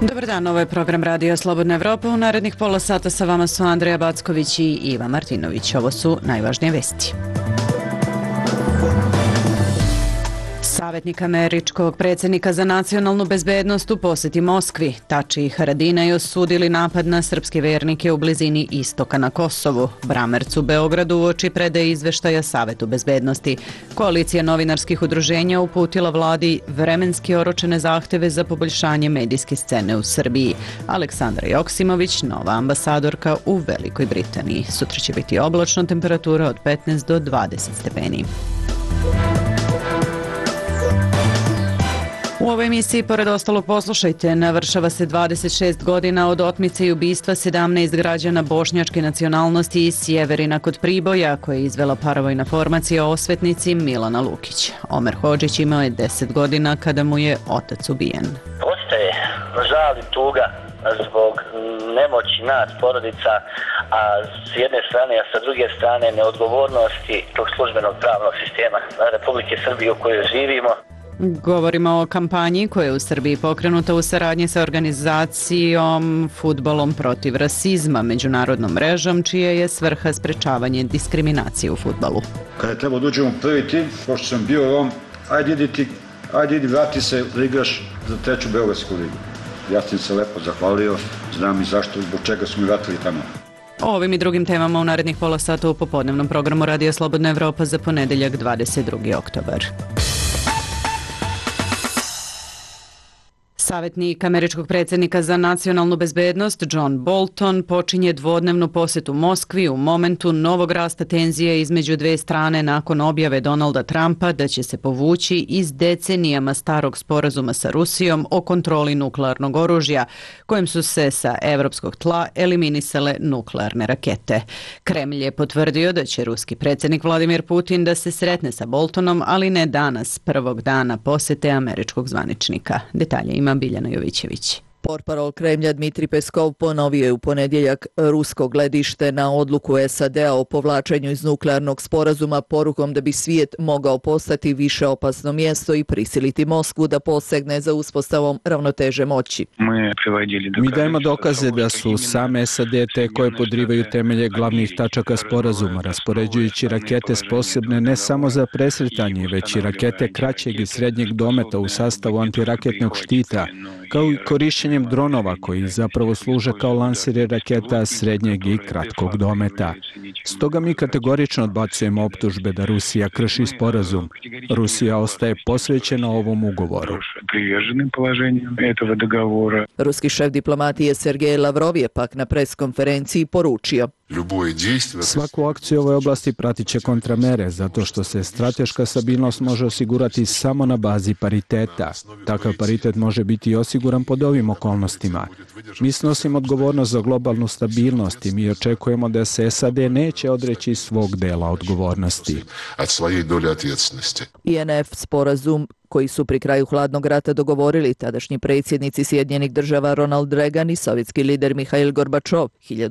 Dobar dan, ovo je program Radio Slobodna Evropa. U narednih pola sata sa vama su Andreja Backović i Iva Martinović. Ovo su najvažnije vesti. Savjetnik američkog predsjednika za nacionalnu bezbednost u posjeti Moskvi. Tači i Haradinaj osudili napad na srpske vernike u blizini istoka na Kosovu. Bramerc u Beogradu uoči predaje izveštaja Savetu bezbednosti. Koalicija novinarskih udruženja uputila vladi vremenski oročene zahteve za poboljšanje medijske scene u Srbiji. Aleksandra Joksimović, nova ambasadorka u Velikoj Britaniji. Sutra će biti oblačno, temperatura od 15 do 20 stepeni. U ovoj emisiji, pored ostalog, poslušajte, navršava se 26 godina od otmice i ubistva 17 građana bošnjačke nacionalnosti iz Sjeverina kod Priboja, koje je izvela paravojna formacija o osvetnici Milana Lukić. Omer Hodžić imao je 10 godina kada mu je otac ubijen. Ostaje žal i tuga zbog nemoći nas, porodica, a s jedne strane, a sa druge strane neodgovornosti tog službenog pravnog sistema Republike Srbije u kojoj živimo. Govorimo o kampanji koja je u Srbiji pokrenuta u saradnji sa organizacijom Fudbalom protiv rasizma, međunarodnom mrežom, čija je svrha sprečavanje diskriminacije u fudbalu. Kada je trebao da uđemo u prvi tim, pošto sam bio on, ajde idi vrati se da igraš za treću Beogradsku ligu. Ja sam se lepo zahvalio, znam i zašto, zbog čega su mi vratili tamo. O ovim i drugim temama u narednih pola sata u popodnevnom programu Radio Slobodna Evropa za ponedeljak 22. oktobar. Savjetnik američkog predsjednika za nacionalnu bezbednost John Bolton počinje dvodnevnu posjetu Moskvi u momentu novog rasta tenzije između dve strane nakon objave Donalda Trumpa da će se povući iz decenijama starog sporazuma sa Rusijom o kontroli nuklearnog oružja, kojim su se sa evropskog tla eliminisale nuklearne rakete. Kremlj je potvrdio da će ruski predsjednik Vladimir Putin da se sretne sa Boltonom, ali ne danas, prvog dana posjete američkog zvaničnika. Detalje ima Biljana Jovićević. Portparol Kremlja Dmitrij Peskov ponovio je u ponedjeljak rusko gledište na odluku SAD-a o povlačenju iz nuklearnog sporazuma porukom da bi svijet mogao postati više opasno mjesto i prisiliti Moskvu da posegne za uspostavom ravnoteže moći. Mi dajemo dokaze da su same SAD te koje podrivaju temelje glavnih tačaka sporazuma, raspoređujući rakete sposobne ne samo za presretanje, već i rakete kraćeg i srednjeg dometa u sastavu antiraketnog štita, kao i korišćenjem dronova koji zapravo služe kao lanseri raketa srednjeg i kratkog dometa. Stoga mi kategorično odbacujemo optužbe da Rusija krši sporazum. Rusija ostaje posvećena ovom ugovoru. Ruski šef diplomatije Sergej Lavrov je pak na preskonferenciji poručio: Svaku akciju u ovoj oblasti pratit će kontramere, zato što se strateška stabilnost može osigurati samo na bazi pariteta. Takav paritet može biti osiguran pod ovim okolnostima. Mi snosimo odgovornost za globalnu stabilnost i mi očekujemo da se SAD neće odreći svog dela odgovornosti. INF sporazum koji su pri kraju hladnog rata dogovorili tadašnji predsjednici Sjedinjenih Država Ronald Reagan i sovjetski lider Mihail Gorbačov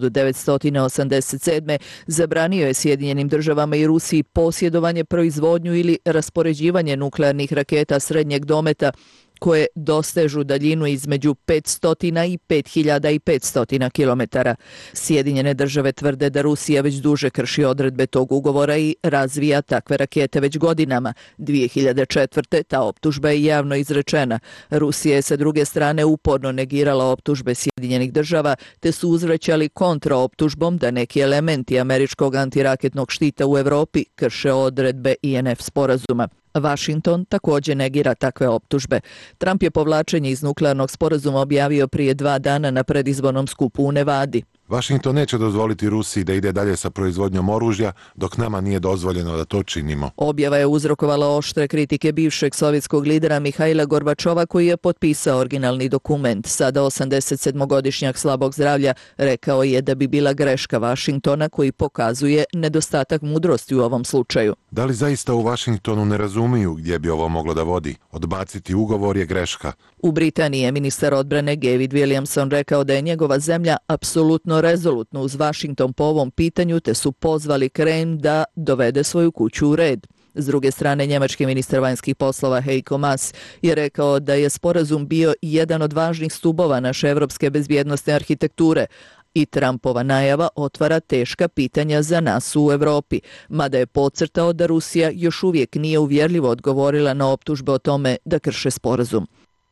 1987. zabranio je Sjedinjenim Državama i Rusiji posjedovanje, proizvodnju ili raspoređivanje nuklearnih raketa srednjeg dometa koje dostežu daljinu između 500 i 5500 km. Sjedinjene Države tvrde da Rusija već duže krši odredbe tog ugovora i razvija takve rakete već godinama. 2004. ta optužba je javno izrečena. Rusija je sa druge strane uporno negirala optužbe Sjedinjenih Država, te su uzvraćali kontraoptužbom da neki elementi američkog antiraketnog štita u Evropi krše odredbe INF sporazuma. Washington također negira takve optužbe. Trump je povlačenje iz nuklearnog sporazuma objavio prije 2 dana na predizbornom skupu u Nevadi. Washington neće dozvoliti Rusiji da ide dalje sa proizvodnjom oružja dok nama nije dozvoljeno da to činimo. Objava je uzrokovala oštre kritike bivšeg sovjetskog lidera Mihaila Gorbačova koji je potpisao originalni dokument. Sada 87-godišnjak slabog zdravlja rekao je da bi bila greška Washingtona koji pokazuje nedostatak mudrosti u ovom slučaju. Da li zaista u Washingtonu ne razumiju gdje bi ovo moglo da vodi? Odbaciti ugovor je greška. U Britaniji je ministar odbrane David Williamson rekao da je njegova zemlja apsolutno rezolutno uz Washington po ovom pitanju, te su pozvali Kremlj da dovede svoju kuću u red. S druge strane, njemački ministar vanjskih poslova Heiko Maas je rekao da je sporazum bio jedan od važnih stubova naše evropske bezbjednosne arhitekture, i Trumpova najava otvara teška pitanja za nas u Evropi, mada je podcrtao da Rusija još uvijek nije uvjerljivo odgovorila na optužbe o tome da krše sporazum.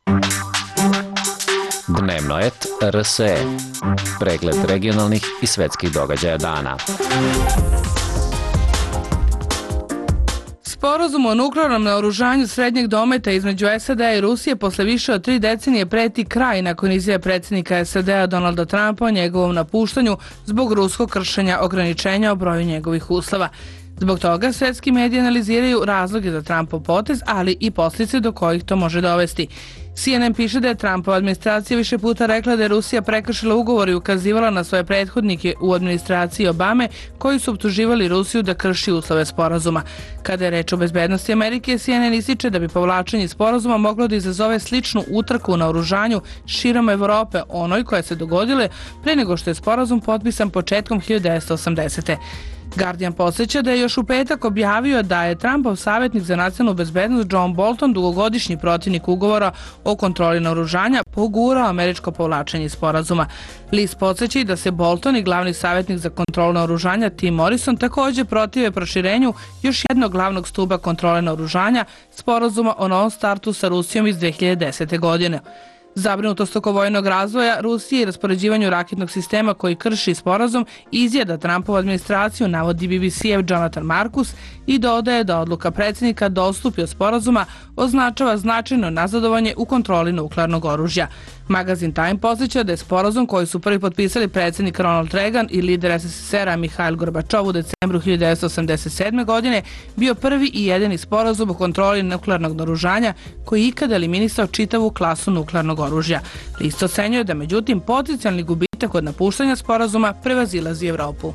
Dnevno et RSE. Pregled regionalnih i svetskih događaja dana. Sporazum o nuklearnom naoružanju srednjeg dometa između SAD-a i Rusije posle više od 3 decenije preti kraj nakon izjave predsjednika SAD-a Donalda Trumpa o njegovom napuštanju zbog ruskog kršenja ograničenja o broju njegovih uslova. Zbog toga svetski mediji analiziraju razloge za Trumpov potez, ali i posljedice do kojih to može dovesti. CNN piše da je Trumpova administracija više puta rekla da je Rusija prekršila ugovor i ukazivala na svoje prethodnike u administraciji Obame koji su optuživali Rusiju da krši uslove sporazuma. Kada je reč o bezbednosti Amerike, CNN ističe da bi povlačenje sporazuma moglo da izazove sličnu utrku na oružanju širom Evrope, onoj koja se dogodile pre nego što je sporazum potpisan početkom 1980. Guardian podsjeća da je još u petak objavio da je Trumpov savjetnik za nacionalnu bezbednost John Bolton, dugogodišnji protivnik ugovora o kontroli naoružanja, pogurao američko povlačenje sporazuma. List podsjeća i da se Bolton i glavni savjetnik za kontrolu naoružanja Tim Morrison također protive proširenju još jednog glavnog stuba kontrole naoružanja, sporazuma o novom startu sa Rusijom iz 2010. godine. Zabrinutost oko vojnog razvoja Rusije i raspoređivanju raketnog sistema koji krši sporazum izjeda Trumpova administraciju, navodi BBC-ev Jonathan Marcus i dodaje da odluka predsjednika da odstupi od sporazuma označava značajno nazadovanje u kontroli nuklearnog oružja. Magazin Time podsjeća da je sporazum koji su prvi potpisali predsjednik Ronald Reagan i lider SSSR-a Mihail Gorbačov u decembru 1987. godine bio prvi i jedini sporazum o kontroli nuklearnog naoružanja koji je ikada eliminisao čitavu klasu nuklearnog oružja. List ocenjuje da međutim potencijalni gubitak od napuštanja sporazuma prevazilazi Evropu.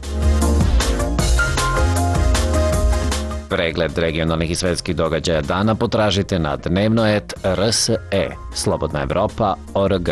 Pregled regionalnih i svetskih događaja dana potražite na dnevnoet.rse, Slobodna Evropa.org.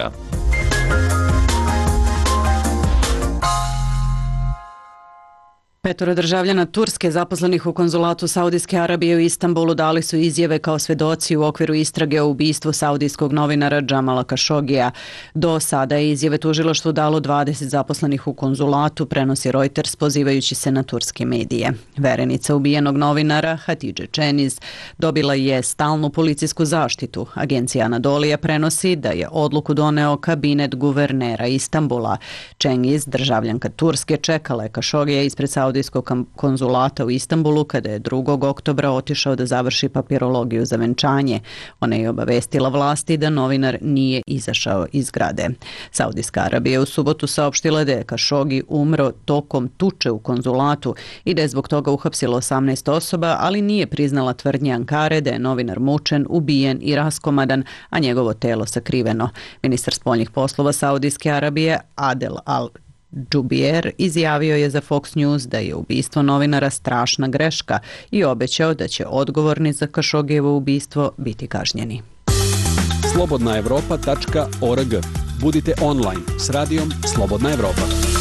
Petoro državljana Turske zaposlenih u konzulatu Saudijske Arabije u Istanbulu dali su izjave kao svedoci u okviru istrage o ubistvu saudijskog novinara Džamala Kašogija. Do sada je izjave tužilaštvu dalo 20 zaposlenih u konzulatu, prenosi Reuters pozivajući se na turske medije. Verenica ubijenog novinara Hatidže Čeniz dobila je stalnu policijsku zaštitu. Agencija Anadolija prenosi da je odluku doneo kabinet guvernera Istanbula. Čengiz, državljanka Turske, čekala je Kašogija ispred saudijskog konzulata u Istanbulu kada je 2. oktobra otišao da završi papirologiju za venčanje. Ona je obavestila vlasti da novinar nije izašao iz zgrade. Saudijska Arabija u subotu saopštila da je Kašogi umro tokom tuče u konzulatu i da je zbog toga uhapsilo 18 osoba, ali nije priznala tvrdnje Ankare da je novinar mučen, ubijen i raskomadan, a njegovo telo sakriveno. Ministar spoljnih poslova Saudijske Arabije Adel Al-Džubijer izjavio je za Fox News da je ubistvo novinara strašna greška i obećao da će odgovorni za Kašogijevo ubistvo biti kažnjeni. Slobodnaevropa.org. Budite online s radijom Slobodna Evropa.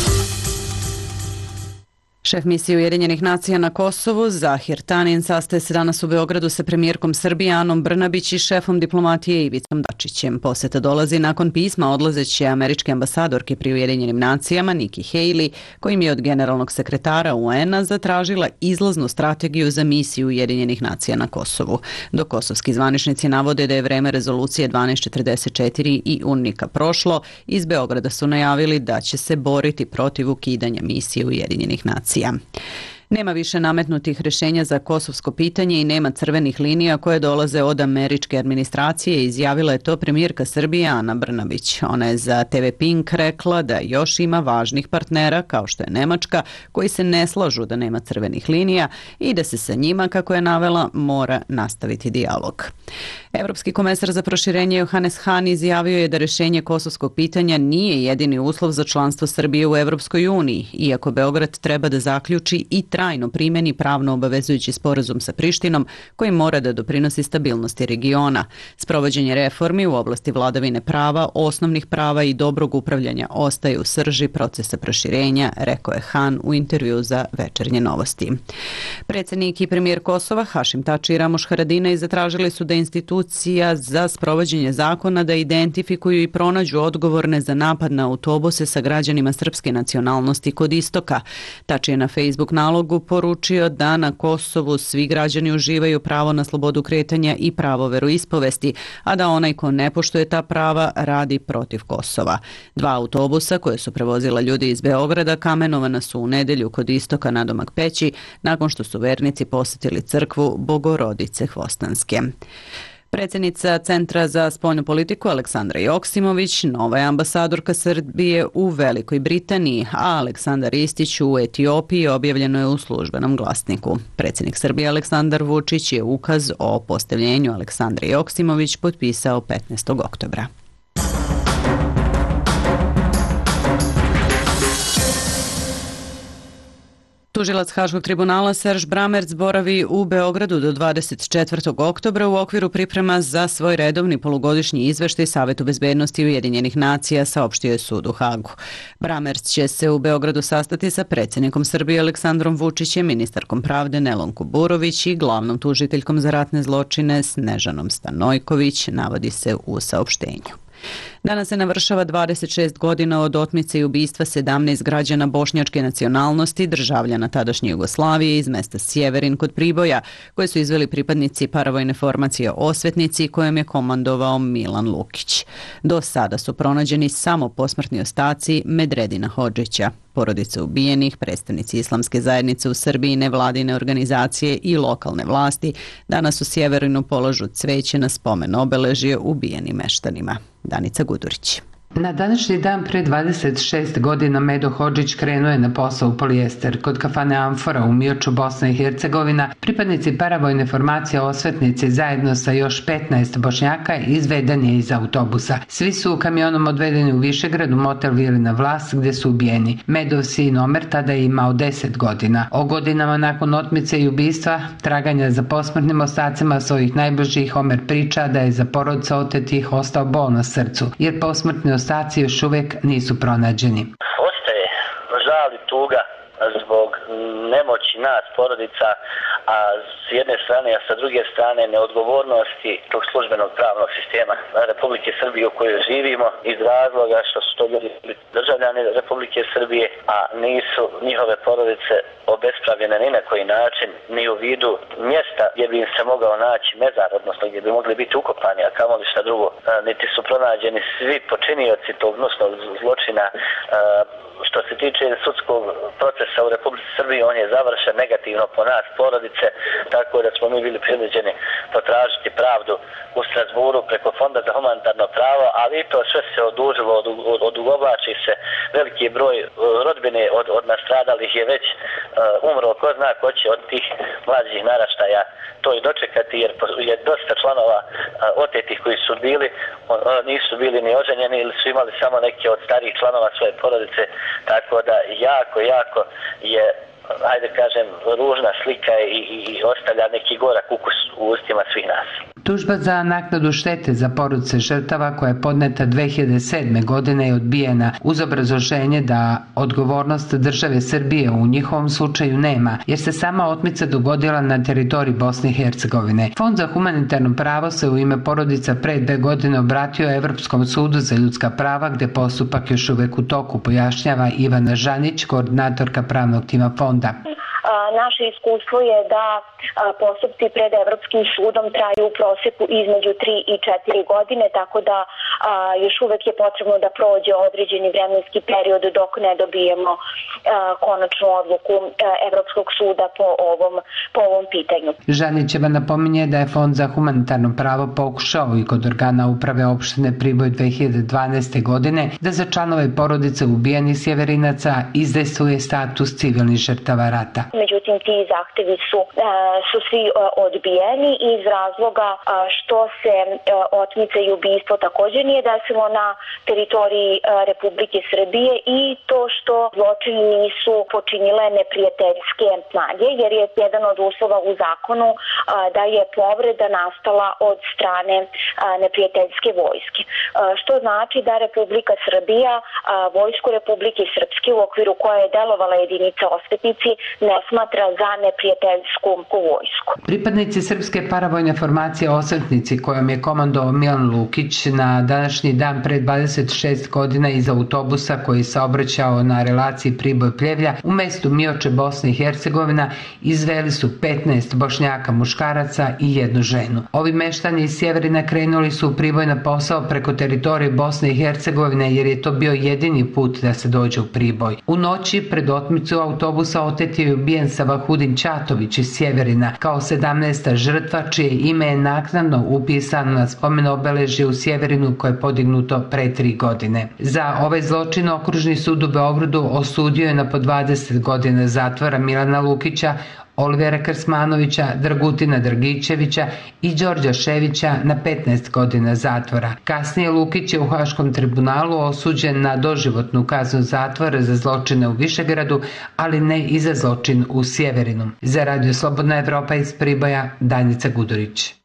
Šef misije Ujedinjenih nacija na Kosovu, Zahir Tanin, sastaje se danas u Beogradu sa premijerkom Srbije Anom Brnabić i šefom diplomatije Ivicom Dačićem. Poseta dolazi nakon pisma odlazeće američke ambasadorke pri Ujedinjenim nacijama Nikki Haley, kojim je od generalnog sekretara UN-a zatražila izlaznu strategiju za misiju Ujedinjenih nacija na Kosovu. Dok kosovski zvaničnici navode da je vreme rezolucije 1244 i UNMIK-a prošlo, iz Beograda su najavili da će se boriti protiv ukidanja misije Ujedinjenih nacija. Nema više nametnutih rješenja za kosovsko pitanje i nema crvenih linija koje dolaze od američke administracije, izjavila je to premijerka Srbije Ana Brnabić. Ona je za TV Pink rekla da još ima važnih partnera kao što je Nemačka koji se ne slažu da nema crvenih linija i da se sa njima, kako je navela, mora nastaviti dijalog. Evropski komesar za proširenje Johannes Hahn izjavio je da rješenje kosovskog pitanja nije jedini uslov za članstvo Srbije u Evropskoj uniji, iako Beograd treba da zaključi i trajno primeni pravno obavezujući sporazum sa Prištinom koji mora da doprinosi stabilnosti regiona. Sprovođenje reformi u oblasti vladavine prava, osnovnih prava i dobrog upravljanja ostaje u srži procesa proširenja, rekao je Han u intervju za Večernje novosti. Predsjednik i premijer Kosova Hašim Tači i Ramoš Haradinaj zatražili su da institucija za sprovođenje zakona da identifikuju i pronađu odgovorne za napad na autobuse sa građanima srpske nacionalnosti kod istoka. Tači je na Facebook nalogu poručio da na Kosovu svi građani uživaju pravo na slobodu kretanja i pravo veroispovesti, a da onaj ko ne poštuje ta prava radi protiv Kosova. 2 autobusa koje su prevozila ljudi iz Beograda kamenovana su u nedelju kod istoka nadomak Peći nakon što su vernici posjetili crkvu Bogorodice Hvostanske. Predsjednica Centra za spoljnu politiku Aleksandra Joksimović nova je ambasadorka Srbije u Velikoj Britaniji, a Aleksandar Istić u Etiopiji objavljeno je u službenom glasniku. Predsjednik Srbije Aleksandar Vučić je ukaz o postavljenju Aleksandre Joksimović potpisao 15. oktobra. Tužilac Haškog tribunala Serž Bramerc boravi u Beogradu do 24. oktobra u okviru priprema za svoj redovni polugodišnji izveštaj Savetu bezbednosti Ujedinjenih nacija, saopštio je sud u Hagu. Bramerc će se u Beogradu sastati sa predsjednikom Srbije Aleksandrom Vučićem, ministarkom pravde Nelom Kuburović i glavnom tužiteljkom za ratne zločine Snežanom Stanojković, navodi se u saopštenju. Danas se navršava 26 godina od otmice i ubistva 17 građana bošnjačke nacionalnosti, državljana tadašnje Jugoslavije iz mesta Sjeverin kod Priboja, koje su izveli pripadnici paravojne formacije Osvetnici kojom je komandovao Milan Lukić. Do sada su pronađeni samo posmrtni ostaci Medredina Hodžića. Porodice ubijenih, predstavnici islamske zajednice u Srbiji, nevladine organizacije i lokalne vlasti danas u Sjeverinu polažu cveće na spomen obeležje ubijenim meštanima. Danica Gudurić. Na današnji dan pre 26 godina Medo Hodžić krenuo je na posao u polijester. Kod kafane Amfora u Mioču, Bosna i Hercegovina, pripadnici paravojne formacije Osvetnici zajedno sa još 15 Bošnjaka izveden je iz autobusa. Svi su kamionom odvedeni u Višegrad u motel Vilina Vlas gdje su ubijeni. Medov sin Omer tada je imao 10 godina. O godinama nakon otmice i ubistva, traganja za posmrtnim ostacima svojih najbližih, Omer priča da je za porodice otetih ostao bol na srcu, jer posmrtni ostaci još uvijek nisu pronađeni. Ostaje žal i tuga zbog nemoći nas, porodica, a s jedne strane, a sa druge strane neodgovornosti tog službenog pravnog sistema Republike Srbije u kojoj živimo iz razloga što su to ljudi državljani Republike Srbije, a nisu njihove porodice obespravljene ni na koji način, ni u vidu mjesta gdje bi im se mogao naći mezar, odnosno gdje bi mogli biti ukopani, a kamoli šta drugo. Niti su pronađeni svi počinioci tog gnusnog zločina. Što se tiče sudskog procesa u Republici Srbiji, on je završen negativno po nas, porodice, tako da smo mi bili prinuđeni potražiti pravdu u Strasburu preko Fonda za humanitarno pravo, ali i to sve se odužilo, odugovlači se. Veliki broj rodbine od nastradalih je već umro, ko zna ko će od tih mlađih naraštaja to i dočekati, jer je dosta članova otetih koji su bili, nisu bili ni oženjeni ili su imali samo neke od starijih članova svoje porodice, tako da jako je, ajde kažem, ružna slika i ostavlja neki gorak ukus u ustima svih nas. Tužba za naknadu štete za porodice žrtava koja je podneta 2007. godine je odbijena uz obrazloženje da odgovornost države Srbije u njihovom slučaju nema, jer se sama otmica dogodila na teritoriji Bosne i Hercegovine. Fond za humanitarno pravo se u ime porodica pre 2 godine obratio Evropskom sudu za ljudska prava, gde postupak još uvek u toku, pojašnjava Ivana Žanić, koordinatorka pravnog tima fonda. Naše iskustvo je da postupci pred Evropskim sudom traju u proseku između 3 i 4 godine, tako da još uvek je potrebno da prođe određeni vremenski period dok ne dobijemo konačnu odluku Evropskog suda po ovom pitanju. Žanićeva napominje da je Fond za humanitarno pravo pokušao i kod organa uprave opštine Priboj 2012. godine da za članove porodice ubijenih sjeverinaca izdejstvuje status civilnih žrtava rata. međutim ti zahtevi su svi odbijeni iz razloga što se otmica i ubistvo također nije desilo na teritoriji Republike Srbije i to što zločini nisu počinile neprijateljske snage, jer je jedan od uslova u zakonu da je povreda nastala od strane neprijateljske vojske. Što znači da Republika Srbija vojsku Republike Srpske u okviru koje je delovala jedinica Osvetnici ne smatra za neprijateljsku vojsku. Pripadnici srpske paravojne formacije Osvetnici, kojom je komandovao Milan Lukić, na današnji dan pre 26 godina iz autobusa koji se obraćao na relaciji Priboj-Pljevlja u mestu Mioče, Bosna i Hercegovina, izveli su 15 Bošnjaka muškaraca i jednu ženu. Ovi meštani iz Sjeverina krenuli su u Priboj na posao preko teritorije Bosne i Hercegovine, jer je to bio jedini put da se dođe u Priboj. U noći pred otmicu autobusa otet je ubijen Savahudin Ćatović iz Sjeverina kao 17. žrtva, čije ime je naknadno upisano na spomen obeležje u Sjeverinu koje je podignuto pre 3 godine. Za ovaj zločin Okružni sud u Beogradu osudio je na po 20 godina zatvora Milana Lukića, Olivera Krsmanovića, Dragutina Dragićevića i Đorđa Ševića na 15 godina zatvora. Kasnije Lukić je u Haškom tribunalu osuđen na doživotnu kaznu zatvora za zločine u Višegradu, ali ne i za zločin u Sjeverinu. Za Radio Slobodna Evropa iz Priboja, Danica Gudurić.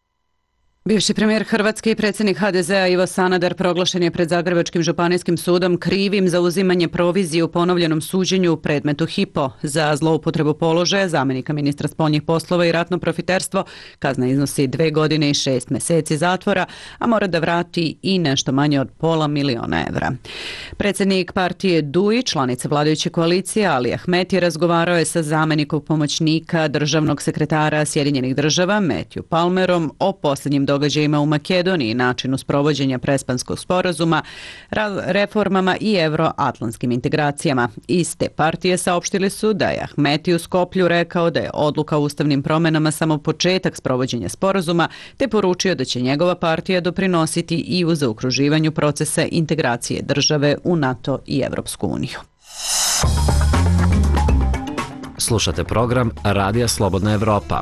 Bivši premijer Hrvatske i predsjednik HDZ-a Ivo Sanader proglašen je pred Zagrebačkim županijskim sudom krivim za uzimanje provizije u ponovljenom suđenju u predmetu Hypo. Za zloupotrebu položaja zamjenika ministra spoljnih poslova i ratno profiterstvo kazna iznosi 2 godine i 6 mjeseci zatvora, a mora da vrati i nešto manje od $500.000 evra. Predsjednik partije DUI, članice vladajuće koalicije Ali Ahmeti, razgovarao je sa zamjenikom pomoćnika državnog sekretara Sjedinjenih država Matthew Palmerom o posljednjim događajima u Makedoniji, načinu sprovođenja Prespanskog sporazuma, reformama i euroatlantskim integracijama. Iz te partije saopštili su da je Ahmeti u Skoplju rekao da je odluka o ustavnim promjenama samo početak sprovođenja sporazuma, te poručio da će njegova partija doprinositi i u zaokruživanju procesa integracije države u NATO i Evropsku uniju. Slušate program Radija Slobodna Evropa.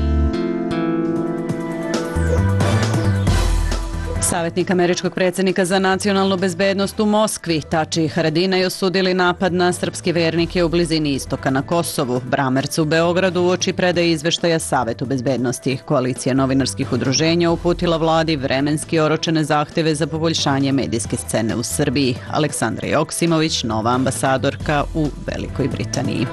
Savjetnik američkog predsjednika za nacionalnu bezbednost u Moskvi, Tači Haradinaj, osudili napad na srpske vernike u blizini istoka na Kosovu. Bramerc u Beogradu uoči predaje izveštaja Savetu bezbednosti. Koalicija novinarskih udruženja uputila vladi vremenski oročene zahtjeve za poboljšanje medijske scene u Srbiji. Aleksandra Joksimović, nova ambasadorka u Velikoj Britaniji.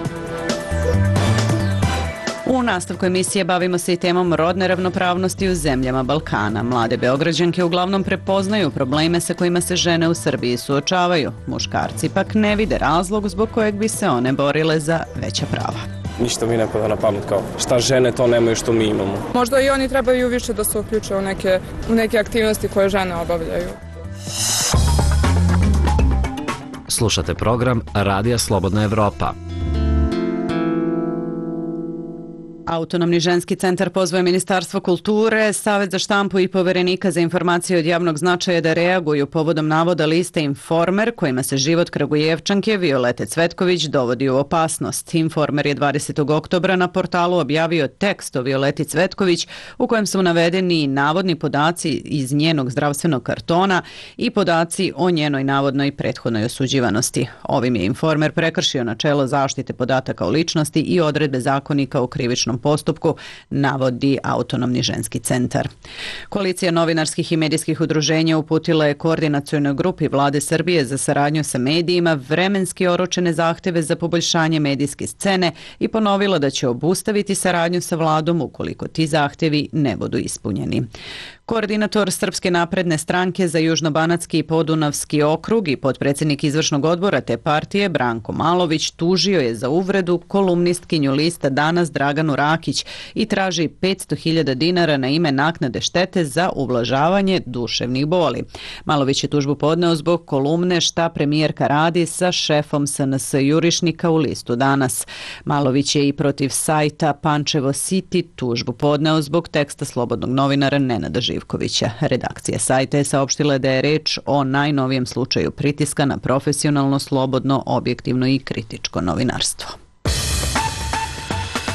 U nastavku emisije bavimo se i temom rodne ravnopravnosti u zemljama Balkana. Mlade Beograđanke uglavnom prepoznaju probleme sa kojima se žene u Srbiji suočavaju. Muškarci pak ne vide razlog zbog kojeg bi se one borile za veća prava. Ništa mi ne pada na pamet kao šta žene to nemaju što mi imamo. Možda i oni trebaju više da se uključe u neke aktivnosti koje žene obavljaju. Slušate program Radija Slobodna Evropa. Autonomni ženski centar pozvao je Ministarstvo kulture, Savet za štampu i Poverenika za informacije od javnog značaja da reaguju povodom navoda liste Informer kojima se život Kragujevčanke Violete Cvetković dovodi u opasnost. Informer je 20. oktobra na portalu objavio tekst o Violeti Cvetković u kojem su navedeni navodni podaci iz njenog zdravstvenog kartona i podaci o njenoj navodnoj prethodnoj osuđivanosti. Ovim je Informer prekršio načelo zaštite podataka o ličnosti i odredbe zakonika o krivičnom postupku, navodi Autonomni ženski centar. Koalicija novinarskih i medijskih udruženja uputila je koordinacionoj grupi Vlade Srbije za saradnju sa medijima vremenski oročene zahtjeve za poboljšanje medijske scene i ponovila da će obustaviti saradnju sa vladom ukoliko ti zahtjevi ne budu ispunjeni. Koordinator Srpske napredne stranke za Južnobanatski i Podunavski okrug i potpredsjednik izvršnog odbora te partije Branko Malović tužio je za uvredu kolumnistkinju lista Danas Draganu Rakić i traži 500.000 dinara na ime naknade štete za ublažavanje duševnih boli. Malović je tužbu podneo zbog kolumne Šta premijerka radi sa šefom SNS Jurišnika u listu Danas. Malović je i protiv sajta Pančevo City tužbu podneo zbog teksta slobodnog novinara Nenada Živkovića. Redakcija sajta je saopštila da je reč o najnovijem slučaju pritiska na profesionalno, slobodno, objektivno i kritičko novinarstvo.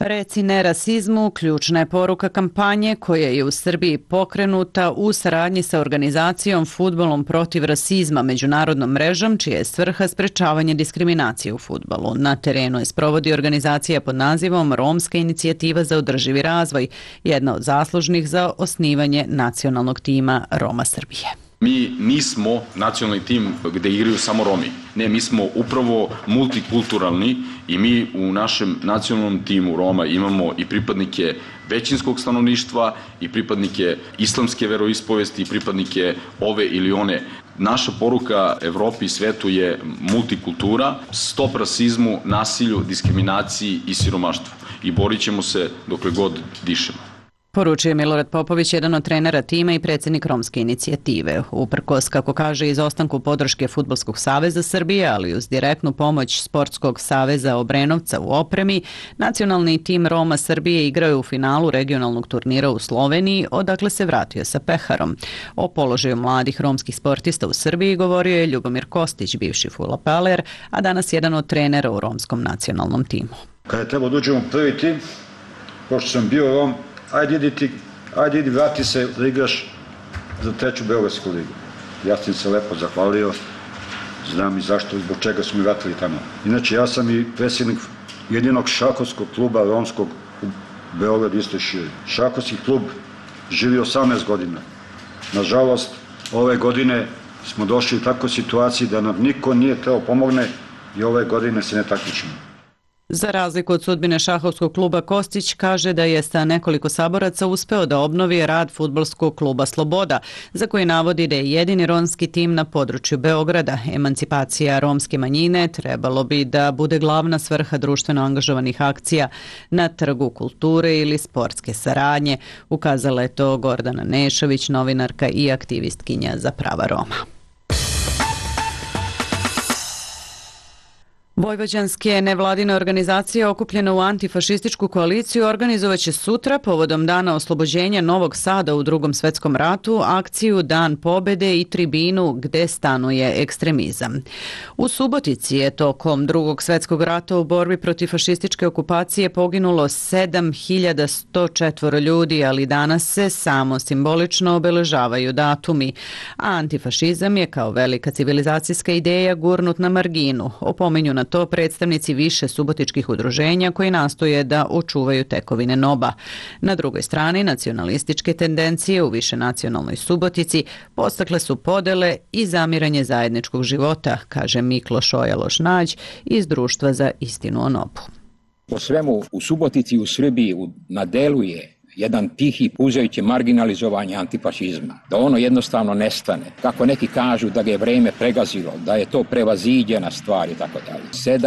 Reci ne rasizmu ključna je poruka kampanje koja je u Srbiji pokrenuta u saradnji sa organizacijom Fudbalom protiv rasizma, međunarodnom mrežom čija je svrha sprečavanje diskriminacije u fudbalu. Na terenu je sprovodi organizacija pod nazivom Romska inicijativa za održivi razvoj, jedna od zaslužnih za osnivanje nacionalnog tima Roma Srbije. Mi nismo nacionalni tim gde igraju samo Romi. Ne, mi smo upravo multikulturalni i mi u našem nacionalnom timu Roma imamo i pripadnike većinskog stanovništva i pripadnike islamske veroispovesti i pripadnike ove ili one. Naša poruka Evropi i svetu je multikultura, stop rasizmu, nasilju, diskriminaciji i siromaštvu. I borit ćemo se dokle god dišemo. Poručuje Milorad Popović, jedan od trenera tima i predsjednik Romske inicijative. Uprkos, kako kaže, izostanku podrške Fudbalskog saveza Srbije, ali uz direktnu pomoć Sportskog saveza Obrenovca u opremi, nacionalni tim Roma Srbije igraju u finalu regionalnog turnira u Sloveniji, odakle se vratio sa peharom. O položaju mladih romskih sportista u Srbiji govorio je Ljubomir Kostić, bivši fudbaler, a danas jedan od trenera u romskom nacionalnom timu. Kada je trebao da uđemo u prvi tim, pošto sam bio Rom, ajde idi vrati se da igraš za treću Beogradsku ligu. Ja sam se lepo zahvalio, znam i zašto, zbog čega su mi vratili tamo. Inače, ja sam i predsjednik jedinog šahovskog kluba romskog u Beogradu isto širi. Šahovski klub živi 18 godina. Nažalost, ove godine smo došli u takvu situaciju da nam niko nije teo pomogne i ove godine se ne takmičimo. Za razliku od sudbine šahovskog kluba, Kostić kaže da je sa nekoliko saboraca uspeo da obnovi rad fudbalskog kluba Sloboda, za koji navodi da je jedini romski tim na području Beograda. Emancipacija romske manjine trebalo bi da bude glavna svrha društveno angažovanih akcija na Trgu kulture ili sportske saradnje, ukazala je to Gordana Nešović, novinarka i aktivistkinja za prava Roma. Vojvođanske nevladine organizacije okupljene u antifašističku koaliciju organizovaće sutra, povodom Dana oslobođenja Novog Sada u Drugom svetskom ratu, akciju Dan pobede i tribinu Gde stanuje ekstremizam. U Subotici je tokom Drugog svetskog rata u borbi protiv fašističke okupacije poginulo 7104 ljudi, ali danas se samo simbolično obeležavaju datumi. A antifašizam je kao velika civilizacijska ideja gurnut na marginu, opominju na to predstavnici više subotičkih udruženja koji nastoje da očuvaju tekovine NOB-a. Na drugoj strani, nacionalističke tendencije u višenacionalnoj Subotici postakle su podele i zamiranje zajedničkog života, kaže Mikloš Ojaloš-Nađ iz Društva za istinu o NOB-u. Po svemu u Subotici u Srbiji na delu je jedan tihi puzajući marginalizovanje antifašizma, da ono jednostavno nestane. Kako neki kažu da ga je vreme pregazilo, da je to prevaziđena stvar i tako dalje.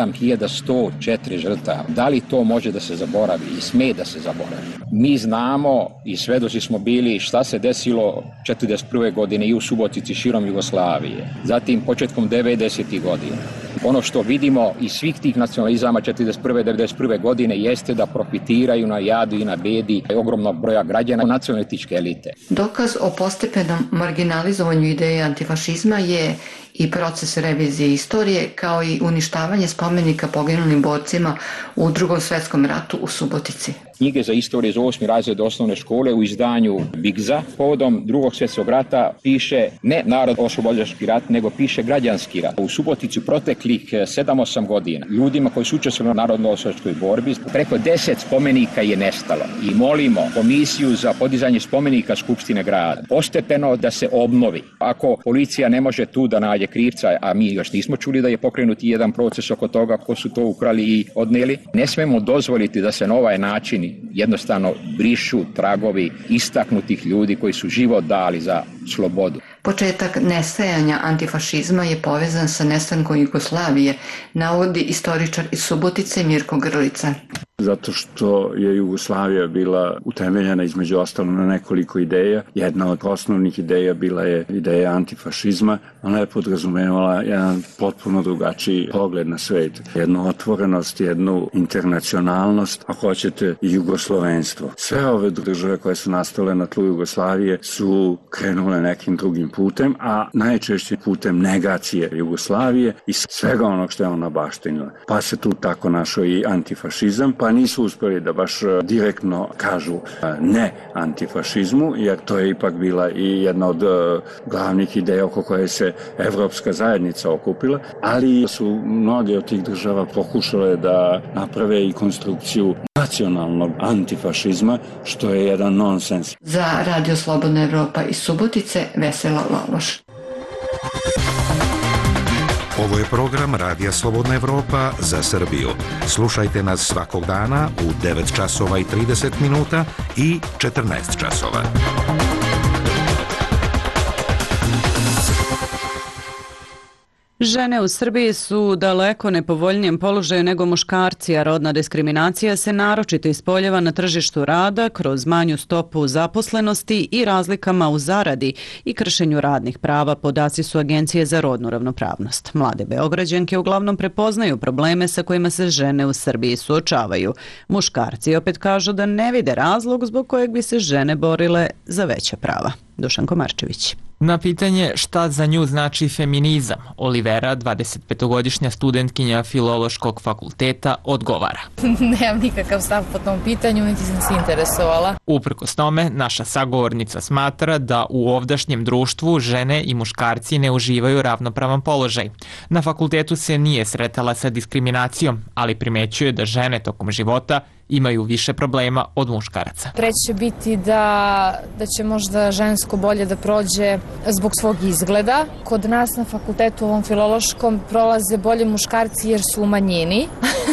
7104 žrtava. Da li to može da se zaboravi i sme da se zaboravi? Mi znamo i svedoci smo bili šta se desilo 1941. godine i u Subotici širom Jugoslavije. Zatim početkom 90. godina. Ono što vidimo iz svih tih nacionalizama 1941. 1991. godine jeste da profitiraju na jadu i na bedi ogromnog broja građana nacionalističke elite. Dokaz o postepenom marginalizovanju ideje antifašizma je i proces revizije istorije, kao i uništavanje spomenika poginulim borcima u Drugom svetskom ratu u Subotici. Knjige za istorije za 8. razred osnovne škole u izdanju Bigza povodom Drugog svjetskog rata piše ne Narodno-oslobodilački rat, nego piše građanski rat. U Subotici proteklih 7-8 godina ljudima koji su učestvovali u narodno-oslobodilačkoj borbi preko 10 spomenika je nestalo i molimo komisiju za podizanje spomenika Skupštine grada postepeno da se obnovi. Ako policija ne može tu da nađe krivca, a mi još nismo čuli da je pokrenut jedan proces oko toga ko su to ukrali i odneli, ne smemo dozvoliti da se na ovaj način jednostavno brišu tragovi istaknutih ljudi koji su život dali za slobodu. Početak nestajanja antifašizma je povezan sa nestankom Jugoslavije, navodi istoričar iz Subotice Mirko Grlica. Zato što je Jugoslavija bila utemeljena između ostalo na nekoliko ideja. Jedna od osnovnih ideja bila je ideja antifašizma. Ona je podrazumevala jedan potpuno drugačiji pogled na svet. Jednu otvorenost, jednu internacionalnost, ako hoćete i jugoslovenstvo. Sve ove države koje su nastale na tlu Jugoslavije su krenule nekim drugim putem, a najčešće putem negacije Jugoslavije i svega onog što je ona baštinila. Pa se tu tako našao i antifašizam, pa pa nisu uspjeli da baš direktno kažu ne antifašizmu, jer to je ipak bila i jedna od glavnih ideja oko koje se Evropska zajednica okupila, ali su mnoge od tih država pokušale da naprave i konstrukciju nacionalnog antifašizma, što je jedan nonsens. Za Radio Slobodna Evropa iz Subotice, Vesela Laloš. Ovo je program Radija Slobodna Evropa za Srbiju. Slušajte nas svakog dana u 9 časova i 30 minuta i 14 časova. Žene u Srbiji su u daleko nepovoljnijem položaju nego muškarci, a rodna diskriminacija se naročito ispoljava na tržištu rada kroz manju stopu zaposlenosti i razlikama u zaradi i kršenju radnih prava, podaci su Agencije za rodnu ravnopravnost. Mlade Beograđanke uglavnom prepoznaju probleme sa kojima se žene u Srbiji suočavaju. Muškarci opet kažu da ne vide razlog zbog kojeg bi se žene borile za veća prava. Dušan Komarčević. Na pitanje šta za nju znači feminizam, Olivera, 25-godišnja studentkinja Filološkog fakulteta, odgovara. Nemam nikakav stav po tom pitanju, niti sam se interesovala. Uprkos tome, naša sagovornica smatra da u ovdašnjem društvu žene i muškarci ne uživaju ravnopravan položaj. Na fakultetu se nije sretala sa diskriminacijom, ali primećuje da žene tokom života imaju više problema od muškaraca. Treće će biti da će možda žensko bolje da prođe zbog svog izgleda. Kod nas na fakultetu ovom filološkom prolaze bolje muškarci jer su u manjini.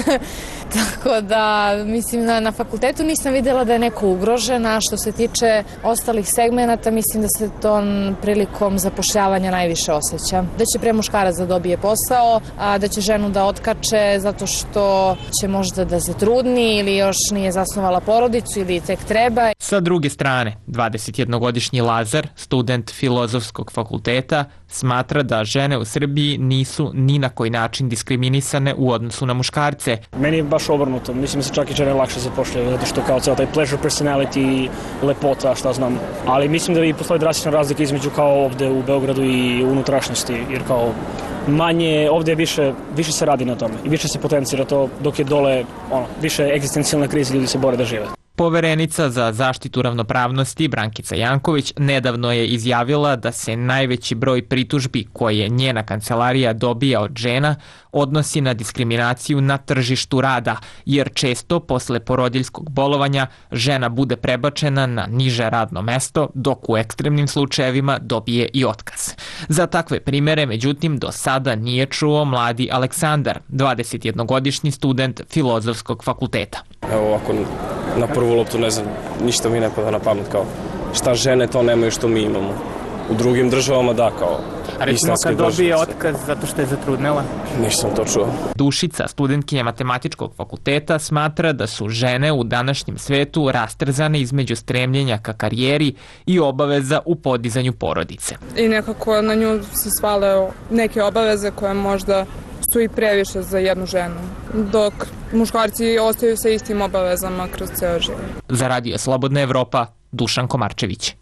Tako da, mislim, na fakultetu nisam vidjela da je neko ugrožen, a što se tiče ostalih segmenata, mislim da se to prilikom zapošljavanja najviše osjeća. Da će pre muškarac da dobije posao, a da će ženu da otkače zato što će možda da se trudni ili još nije zasnovala porodicu ili tek treba. Sa druge strane, 21-godišnji Lazar, student Filozofskog fakulteta, smatra da žene u Srbiji nisu ni na koji način diskriminisane u odnosu na muškarce. Meni je baš obrnuto. Mislim da se čak i žene lakše zapošljaju, zato što kao ceo taj pleasure personality, lepota, šta znam. Ali mislim da i postoji drastična razlika između kao ovde u Beogradu i unutrašnjosti, jer kao manje, ovde više se radi na tome i više se potencira to, dok je dole više egzistencijalna kriza, ljudi se bore da žive. Poverenica za zaštitu ravnopravnosti Brankica Janković nedavno je izjavila da se najveći broj pritužbi koje njena kancelarija dobija od žena odnosi na diskriminaciju na tržištu rada, jer često posle porodiljskog bolovanja žena bude prebačena na niže radno mesto, dok u ekstremnim slučajevima dobije i otkaz. Za takve primere, međutim, do sada nije čuo mladi Aleksandar, 21-godišnji student Filozofskog fakulteta. Evo ovako, na prvu loptu ne znam, ništa mi ne pada na pamet kao šta žene to nemaju što mi imamo. U drugim državama da, kao a recimo kad dobije otkaz zato što je zatrudnela? Nisam to čuo. Dušica, studentkinja Matematičkog fakulteta, smatra da su žene u današnjem svetu rastrzane između stremljenja ka karijeri i obaveza u podizanju porodice. I nekako na nju se svale neke obaveze koje možda su i previše za jednu ženu, dok muškarci ostaju sa istim obavezama kroz ceo život. Za Radio Slobodna Evropa, Dušan Komarčević.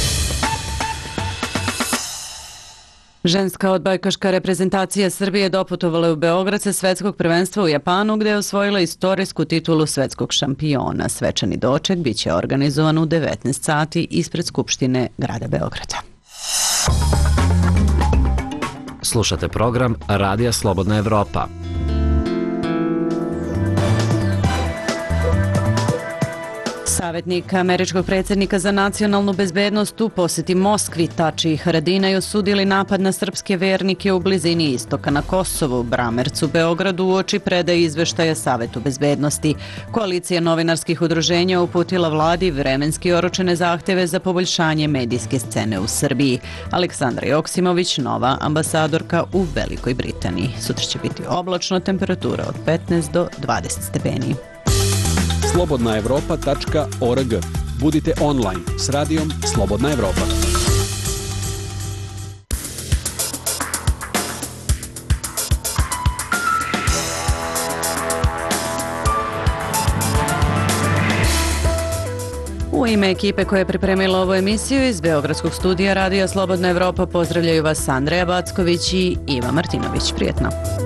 Ženska odbojkaška reprezentacija Srbije doputovala je u Beograd sa svetskog prvenstva u Japanu, gde je osvojila istorijsku titulu svetskog šampiona. Svečani doček biće organizovan u 19 sati ispred Skupštine grada Beograda. Slušate program Radija Slobodna Evropa. Savjetnik američkog predsjednika za nacionalnu bezbednost u posjeti Moskvi, Tači i Haradinaj, osudili napad na srpske vernike u blizini istoka na Kosovu, Bramercu, Beogradu, uoči predaje izveštaja Savetu bezbednosti. Koalicija novinarskih udruženja uputila vladi vremenski oročene zahtjeve za poboljšanje medijske scene u Srbiji. Aleksandra Joksimović, nova ambasadorka u Velikoj Britaniji. Sutra će biti oblačno, temperatura od 15 do 20 stepeni. slobodnaevropa.org. Budite online s radijom Slobodna Evropa. U ime ekipe koja je pripremila ovu emisiju iz Beogradskog studija Radija Slobodna Evropa pozdravljaju vas Andreja Backović i Iva Martinović. Prijetno.